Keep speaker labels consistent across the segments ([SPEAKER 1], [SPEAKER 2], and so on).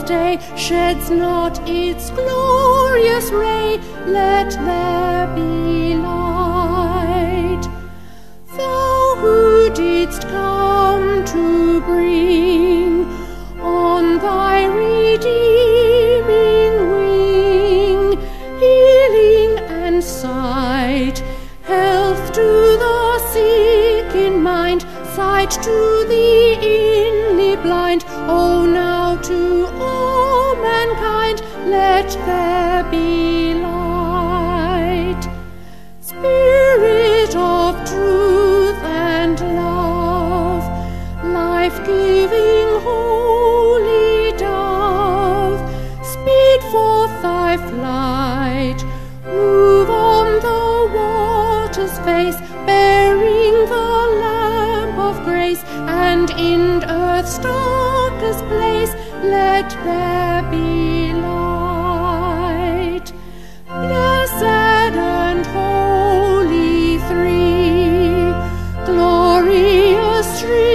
[SPEAKER 1] day sheds not its glorious ray, let there be light. Thou who didst come to bring on thy redeeming wing healing and sight, health to the sick in mind, sight to the inly blind. Oh, now to all mankind let there be light. Spirit of truth and love, life-giving holy dove, speed forth thy flight, move on the water's face, bearing the lamp of grace, and in earth's darkest place let there be light. Blessed and holy three, glorious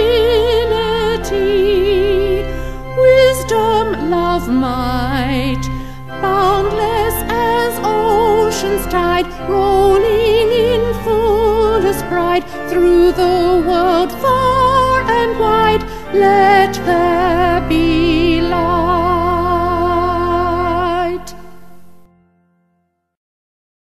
[SPEAKER 1] Trinity, wisdom, love, might, boundless as ocean's tide, rolling in fullest pride through the world far and wide, let there be